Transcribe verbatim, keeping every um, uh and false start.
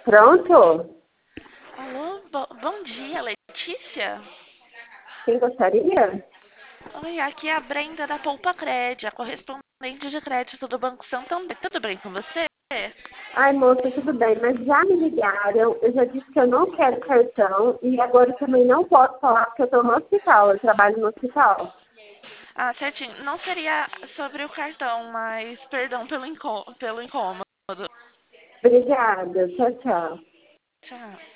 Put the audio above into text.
Pronto? Alô, bo- bom dia, Letícia? Quem gostaria? Oi, aqui é a Brenda da Poupa Cred, a correspondente de crédito do Banco Santander. Tudo bem com você? Ai, moça, tudo bem, mas já me ligaram, eu já disse que eu não quero cartão e agora eu também não posso falar porque eu estou no hospital, eu trabalho no hospital. Ah, certinho. Não seria sobre o cartão, mas perdão pelo, incô- pelo incômodo. Obrigada, tchau, tchau. Tchau.